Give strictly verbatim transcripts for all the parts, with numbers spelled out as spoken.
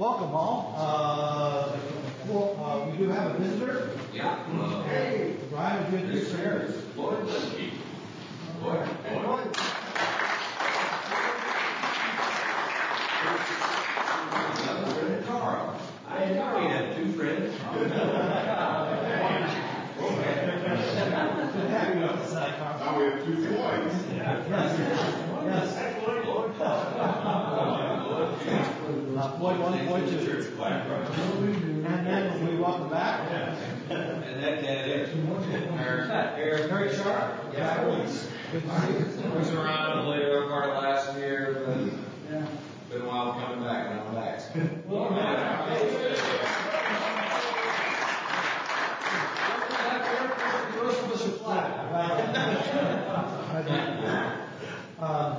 welcome all. Uh, well, uh, we do have a visitor. Yeah. Uh, Hey, Brian, would you introduce There's Lloyd Linsky. Lloyd. Lloyd. Another friend, Carl. I didn't know he had two friends. Good to have you on the side, Carl. Now we have two Floyds. Yes, yes. Uh, Floyd one, Floyd two. Church class, right? And then we welcome back. And that cat is. Eric, Very sharp. Yeah. Good to see you. Was around the later part of last year, but been a while coming back, and I'm back. um,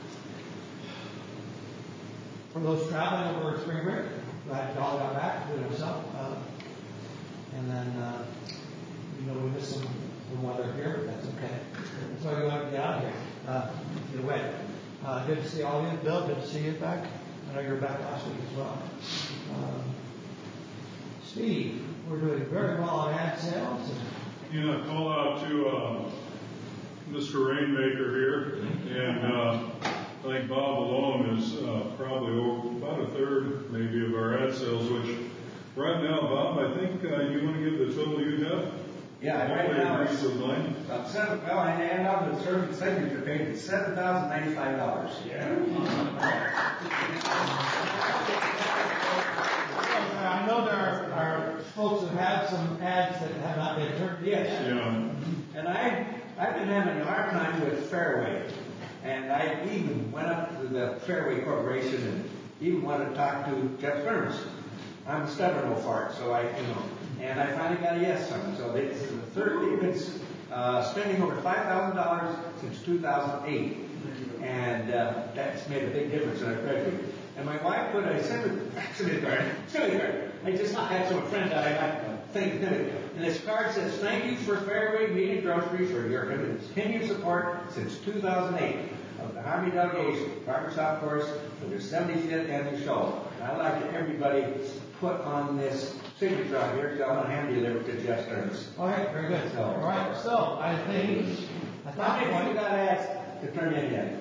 for those traveling over spring break, glad y'all got back, including myself. Uh, and then, uh, you know, we missed some, some weather here, but that's okay. That's why we wanted to get out here, uh, get away. Uh, good to see all of you. Bill, good to see you back. I know you were back last week as well. Um, Steve, we're doing very well on ad sales. Yeah, call out to uh, Mister Rainmaker here, and uh, I think Bob alone is uh, probably over about a third, maybe, of our ad sales. Which right now, Bob, I think uh, you want to give the total you have. Yeah, right now agrees it's with mine. about seven. Well, I add up the service signature page. It's seven thousand ninety-five dollars. I know there are, are folks who have some ads that have not been turned Yes. Yeah. And I, I've been having a hard time with Fairway, and I even went up to the Fairway Corporation and even wanted to talk to Jeff Burns. I'm a stubborn old fart, so I, you know, and I finally got a yes from them. So they, this is the third, they've been uh, spending over five thousand dollars since two thousand eight, and uh, that's made a big difference in our treasury. And my wife put a civic card, civic card. I just had some friends that I got thank them. And this card says, "Thank you for Fairway Meat and Grocery for your continued support since two thousand eight of the Army delegation, Progress South Course, for their seventy-fifth annual show." And I'd like to everybody put on this signature on here, because I'm going to hand you over to Jeff Stearns. All right, very good. So, all right, so I think I How thought many people got asked to turn in yet?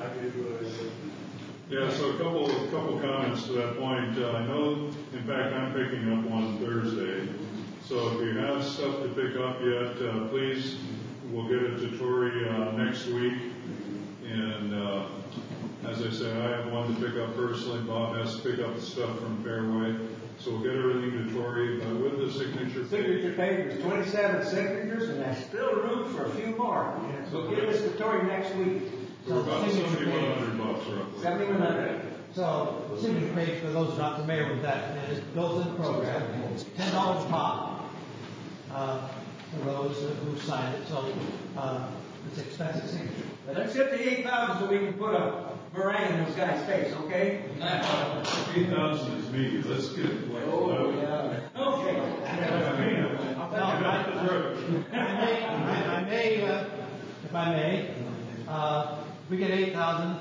Yeah, so a couple, a couple comments to that point. Uh, I know, in fact, I'm picking up one Thursday. So if you have stuff to pick up yet, uh, please, we'll get it to Tori uh, next week. And uh, as I say, I have one to pick up personally. Bob has to pick up the stuff from Fairway. So we'll get everything to Tori, but with the signature Signature page. page was twenty-seven signatures, and there's still room for a few more. So give this to Tori next week. We're about seventy-one hundred bucks roughly. seventy-one hundred. so. The signature page, for those not familiar with that, it goes in the program. It's ten dollars a pop uh, for those who sign it. So uh, it's expensive signature. But let's hit the eight thousand so we can put a meringue in this guy's face, okay? eight thousand is me. Let's get it. Oh, yeah. Okay. No, I, I, I may, I, I may uh, if I may, uh, we get eight thousand.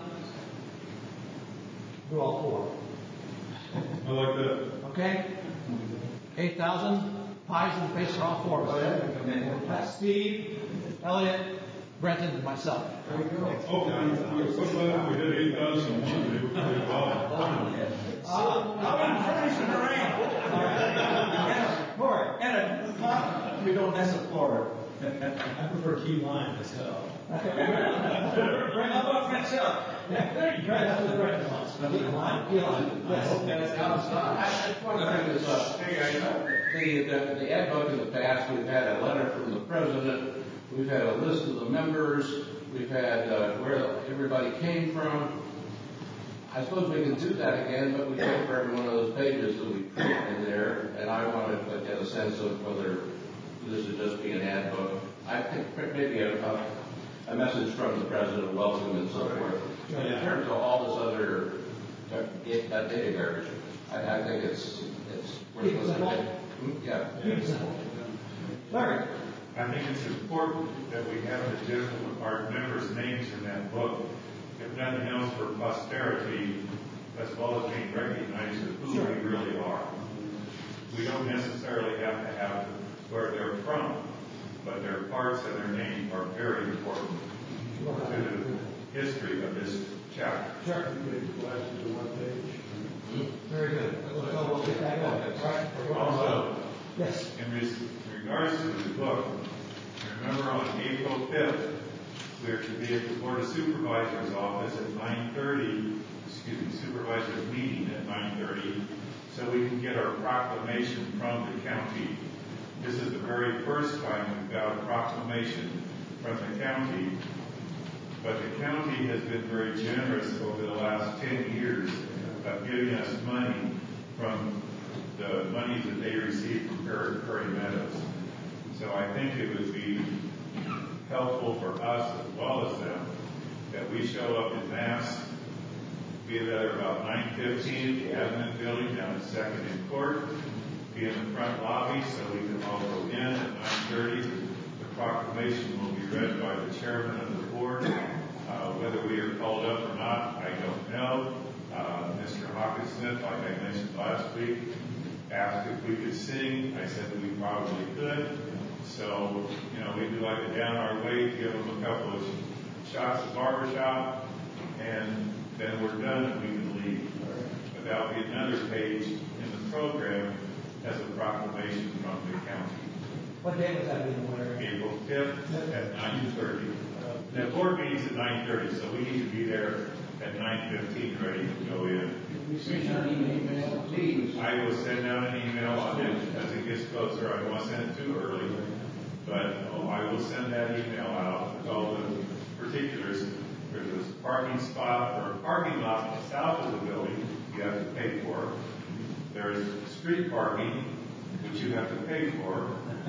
Do all four. I like that. Okay? eight thousand pies in the face for all four of us. That's Steve, Elliot, Brenton, and myself. Oh, we, we, we did eight thousand. We did well. I wouldn't furnish the meringue. Corey. And a pop, we don't mess with Florida. I prefer key lime myself. How about French salad? There you go. That's what Brenton wants. Key lime, key lime. Yes. I just want to bring this up. The, the, the ad book in the past, we've had a letter from the president, we've had a list of the members, we've had uh, where everybody came from. I suppose we can do that again, but we pay for every one of those pages that we print in there, and I want to get a sense of whether this would just be an ad book. I think maybe a, a, a message from the president, welcome and so forth. But in terms of all this other uh, that data garbage, I, I think it's it's Keep it simple. Yeah. Keep it simple. Larry. I think it's important that we have the gentlemen, our members' names in that book. If nothing else, for posterity, as well as being recognized as who Sure. we really parts of their name are very important to the history of this chapter. Sure. Very good. So we'll get that going, right? Also, Yes. in res- regards to the book, remember on April fifth, we are to be at the Board of Supervisors office at nine thirty, excuse me, supervisors meeting at nine thirty, so we can get our proclamation from the county. This is the very first time we've got a proclamation from the county, but the county has been very generous over the last ten years of giving us money from the money that they receive from Prairie, Prairie Meadows. So I think it would be helpful for us as well as them that we show up in mass, be there about nine fifteen at the admin building down at Second and Court, be in the front lobby so we can all go in at nine thirty. The proclamation will be read by the chairman of the board. Uh, whether we are called up or not, I don't know. Uh, Mister Hawkinsmith, like I mentioned last week, asked if we could sing. I said that we probably could. So, you know, we'd be like a down our way, give them a couple of shots of barbershop, and then we're done and we can leave. But that will be another page in the program as a proclamation from the county. What day was that meeting? Where? April fifth at nine thirty. The board meeting's at nine thirty, so we need to be there at nine fifteen ready to go in. We send out an email, please. I will send out an email on it as it gets closer. I won't send it too early, but oh, I will send that email out with all the particulars. There's a parking spot or a parking lot south of the building you have to pay for. There's street parking, which you have to pay for.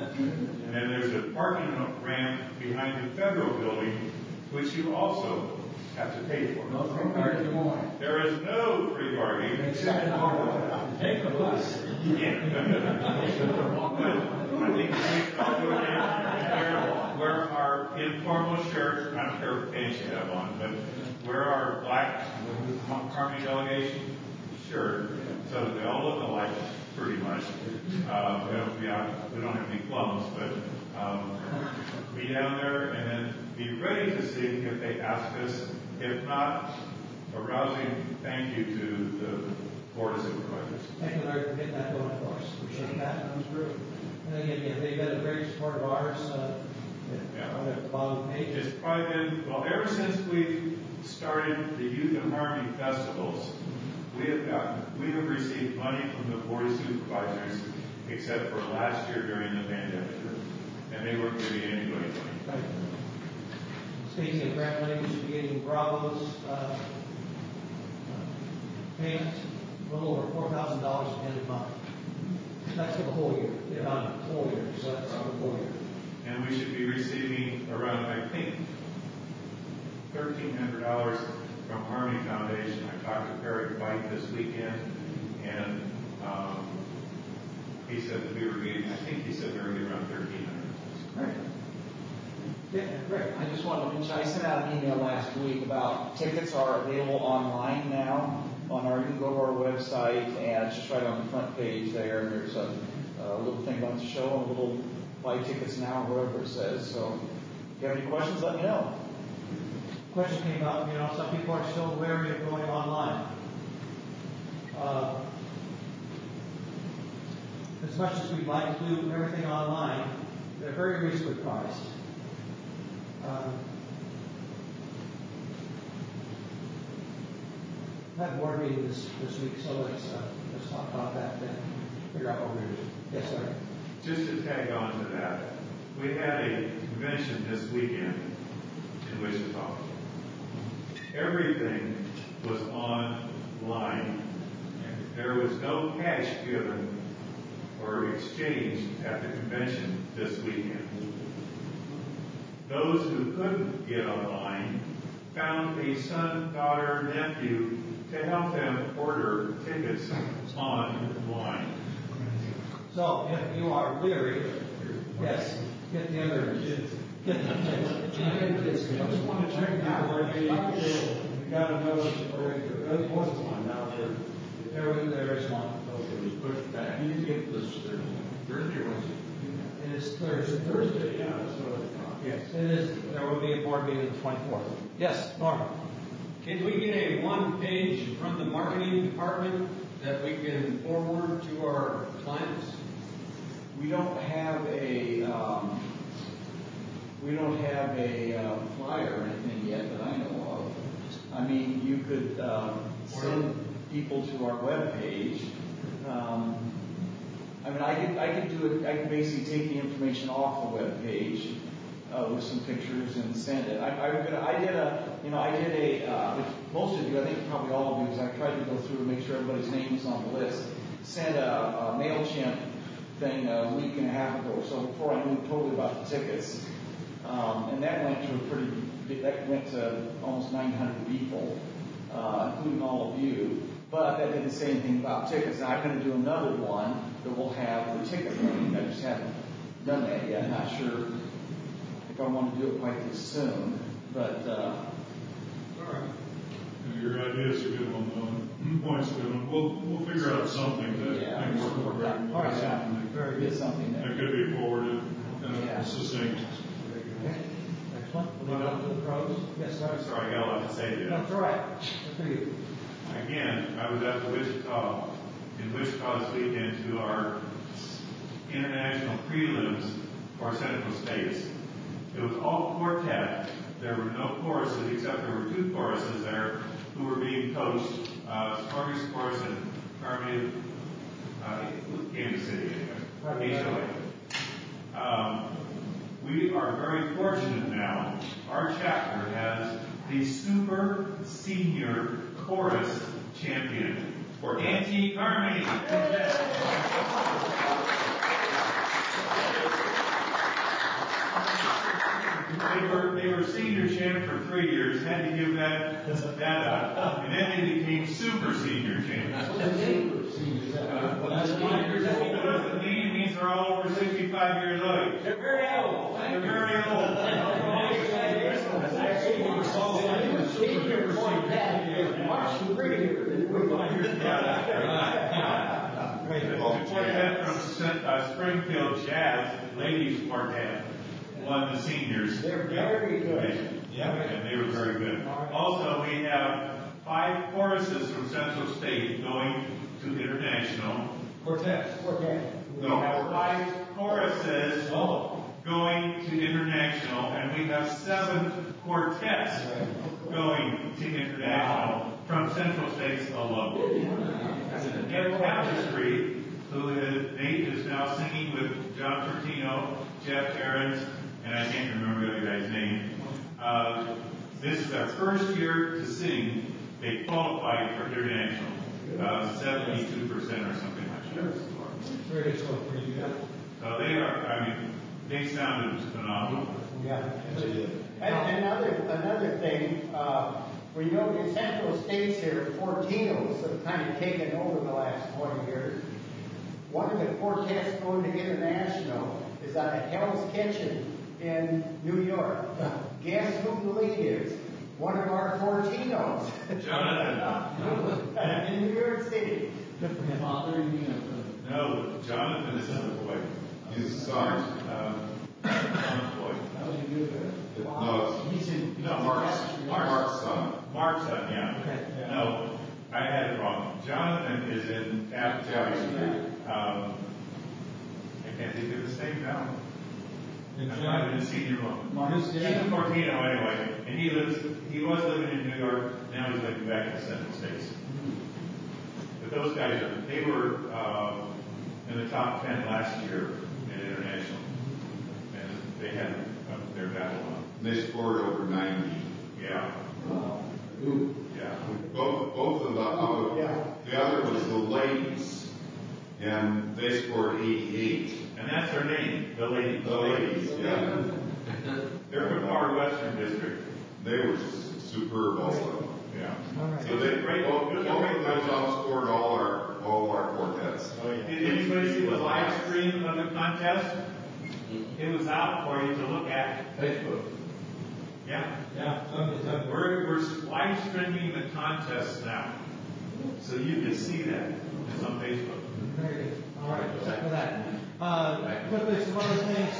And then there's a parking ramp behind the federal building, which you also have to pay for. No free parking in the morning. There is no free parking. Except for, take the bus. Yeah. But I think we all do it wear, wear our informal shirts, I don't care what pants you have on, but wear our black Army delegation shirt so that they all look alike pretty much. Uh, we, don't, we, don't, we don't have any plums, but um, be down there and then be ready to sing if they ask us. If not, a rousing thank you to the Board of Supervisors. Thank you, Larry, for getting that going for us. Appreciate that. That was great. And again, yeah, they've been a great support of ours. Uh, Yeah. on the bottom page. It's probably been, well, ever since we started the Youth and Harmony festivals, we have gotten, we have received money from the Board of Supervisors, except for last year during the pandemic. And they weren't giving anybody money. Right. Speaking of grant money, we should be getting Bravo's uh, uh, payment, a little over four thousand dollars at the end of the month. That's for the whole year. They're on the whole year, so that's for the whole year. And we should be receiving around, I think, thirteen hundred dollars from Harmony Foundation. I talked to Perry White this weekend, and um, he said that we were getting, I think he said we were getting around thirteen hundred dollars. Right. Yeah, great. I just wanted to mention, I sent out an email last week about tickets are available online now on our, you can go to our website and it's just right on the front page there. And there's a, a little thing about the show and a little buy tickets now or whatever it says. So if you have any questions, let me know. Question came up, you know, some people are still wary of going online. Uh, as much as we'd like to do everything online, they're very reasonably priced. Um, I had a board meeting this, this week, so let's, uh, let's talk about that then. Figure out what we're doing. Yes, sir. Just to tag on to that, we had a convention this weekend in Wichita. Everything was online. There was no cash given or exchanged at the convention this weekend. Those who couldn't get online found a son, daughter, nephew to help them order tickets online. So if you are weary, yes, get the other, get the tickets. I just want to check out, we got to know, there was one, now there. There, there is one. It was pushed back. You didn't get this Thursday or Wednesday. It is this Thursday. Thursday, yeah, that's what I thought. Yes, it is, there will be a board meeting on the twenty-fourth. Yes, Norm? Can we get a one-page from the marketing department that we can forward to our clients? We don't have a, um, we don't have a uh, flyer or anything yet that I know of. I mean, you could um, send people to our webpage. Um, I mean, I could, I could do it, I could basically take the information off the webpage uh, with some pictures and send it. I, I, I did a, you know, I did a, uh, which most of you, I think probably all of you, because I tried to go through and make sure everybody's name was on the list, sent a, a MailChimp thing a week and a half ago or so before I knew totally about the tickets. Um, and that went to a pretty, that went to almost nine hundred people, uh, including all of you. But that didn't say anything about tickets. Now I'm going to do another one that will have the ticket link. I just haven't done that yet. I'm not sure if I want to do it quite this soon. But, uh, All right. Your idea's a good one, though. Point's a good one. We'll, we'll figure out something that Yeah. can work for everyone. All right. Something Very get good. something that that. could be forwarded in Yeah. a succinct. Okay, excellent. We'll move on to the pros. Yes, sir. Sorry, I got a lot to say to you. That's all right. Good for you. Again, I was at the Wichita, in Wichita this weekend to our international prelims for Central States. It was all quartet. There were no choruses, except there were two choruses there who were being coached, uh, Spargus Chorus and Carmen, uh, Kansas City, anyway. H O A. Um, we are very fortunate now. Our chapter has the super senior chorus champion for Auntie Carmen. They were, they were senior champ for three years, had to give that, that up, and then they became super senior champions. Uh, That's five years What old. does it mean? It means they're all over sixty-five years old. They're very old. They're very old. Actually, we were so Senior quartet is much prettier than we want. The quartet from St- uh, Springfield Jazz, ladies quartet, won the seniors. They're very good. Yeah, and they were very good. Also, we have five choruses from Central State going to international. Quartet. Quartet. We have five choruses going to international, and we have seven quartets going to international from Central States alone. And Tapestry, who is, Nate is now singing with John Fortino, Jeff Ahrens, and I can't remember the other guy's name. Uh, this is our first year to sing. They qualified for international, uh, seventy-two percent or something like that. Very good score for you. Yeah. So they are, I mean, they sounded phenomenal. Yeah. And another, another thing, uh, we know the Central States here, Fortinos have kind of taken over the last twenty years. One of the quartets going to international is out of Hell's Kitchen in New York. Guess who the lead is? One of our Fortinos. Jonathan. In New York City. Good for him. No, Jonathan is the boy. He's a son. Um, John's boy. No, He's in. No, Mark's, Mark's son. Mark's son, yeah. Okay. No, I had it wrong. Jonathan is in Tapestry. Um, I can't think of his name now. I'm not in the senior moment. He's in Fortino anyway, and he lives, he was living in New York, now he's living back in the Central States. But those guys are, they were, uh, in the top ten last year in international. And they had uh, their battle on. They scored over ninety. Yeah. Yeah. Both, both of the, uh, Yeah. the other was the ladies, and they scored eighty-eight. And that's their name, the ladies. The ladies, yeah. They're from our Western District. They were superb also. Yeah. All right. So they, both, both of those outscored all our, all our quartets. Did anybody see the live stream of the contest? It was out for you to look at. Facebook. Yeah. Yeah. We're, we're live streaming the contest now. So you can see that. It's on Facebook. Very good. All right, check for that. Uh, quickly, some other things.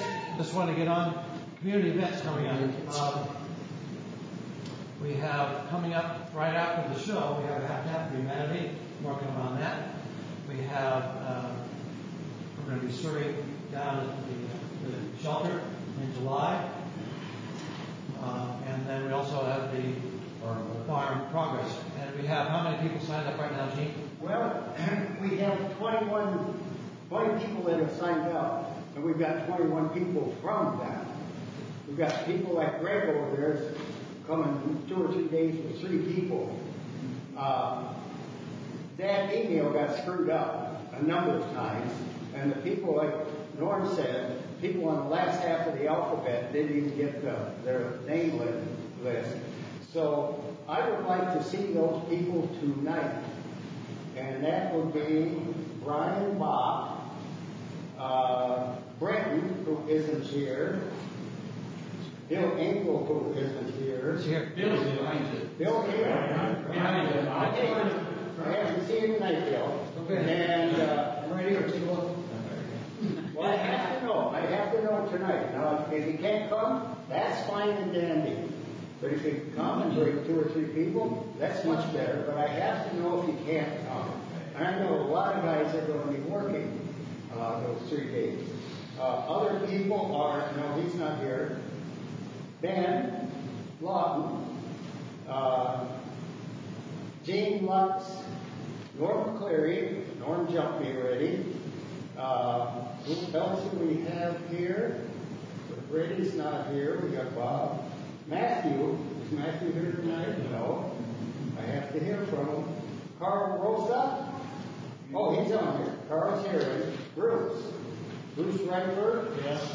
just want to get on community events coming up. Um, we have coming up right after the show, we have a Habitat for Humanity, working on that. We have, uh, we're going to be serving down at the, the shelter in July. Uh, and then we also have the farm progress. And we have how many people signed up right now, Gene? Well, we have twenty-one, twenty people that have signed up, and we've got twenty-one people from that. We've got people like Greg over there coming two or three days with three people. Uh, that email got screwed up a number of times, and the people, like Norm said, people on the last half of the alphabet didn't even get the, their name list. So I would like to see those people tonight. And that would be Brian Bach, uh, Brenton, who isn't here, Bill Engel, who isn't here. He's here. Bill's behind it. Bill here. Behind it. Okay. I have to see you tonight, Bill. And, uh, I'm right here. Take a look. well, I have to know. I have to know tonight. Now, if you can't come, that's fine and dandy. But if you can come and bring two or three people, that's much better. But I have to know if you can't come. And I know a lot of guys are going to be working uh, those three days. Uh, other people are, no, he's not here. Ben Lawton, uh, Gene Lutz, Norm Cleary, Norm jumped me already. Uh, who else do we have here? Brady's not here. We got Bob. Matthew, is Matthew here tonight? No. I have to hear from him. Carl Rosa? Oh, he's on here. Carl's here. And Bruce. Bruce Redford? Yes.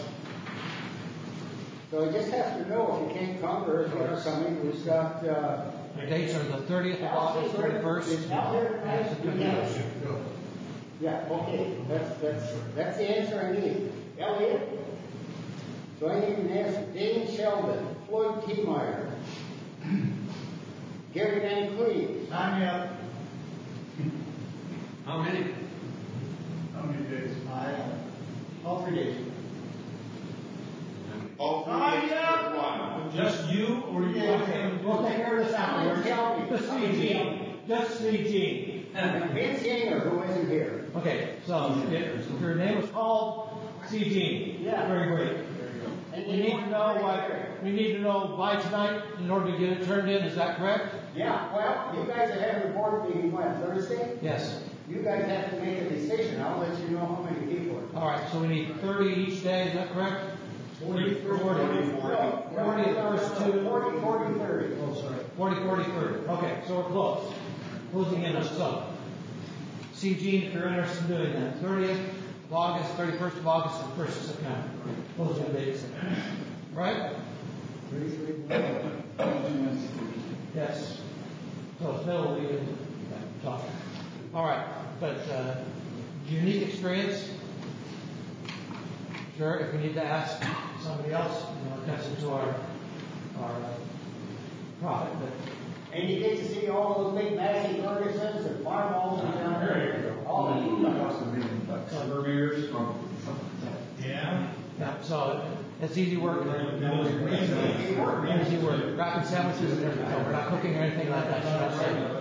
So you just have to know if you can't come or if you're coming. We've got, uh, The dates are the thirtieth of August, thirty-first, Is Al here tonight? and September. Yeah, okay. That's, that's, that's the answer I need. Elliot? So I need an answer. Dane Sheldon, Floyd T. Gary Van Cleve. Sign me up. How many? How many days? I, all three days. All three days for one. Just you, or you Yeah. want him? We'll take care of this afterwards. Tell me. Just see Gene. Just see Gene. Vince Singer, who isn't here. Okay, so if if your name was called, see Gene. Yeah. Very great. And We need to know what, we need to know by tonight in order to get it turned in, is that correct? Yeah, well, you guys are having a board meeting when, Thursday? Yes. You guys have to make a decision. I'll let you know how many people are. All right, so we need thirty each day, is that correct? Forty, Forty. No, Forty the first two. Forty, forty, thirty. Oh, sorry. Forty, forty, thirty. Okay, so we're close. Closing in on some. See Gene if you're interested in doing that. Thirtieth of August, thirty-first of August, and first of September. Those are the dates. Right? Yes. So it's middle of the week. Tough. All right, but uh, unique experience. Sure, if we need to ask somebody else, you know, attention to our our uh, profit. But And you get to see all those big Massey Fergusons and farm halls and down there. All the yeah. Yeah. So it's easy work. Easy work. Easy work. Wrapping sandwiches and everything. So we're not cooking or anything like that. So that's it.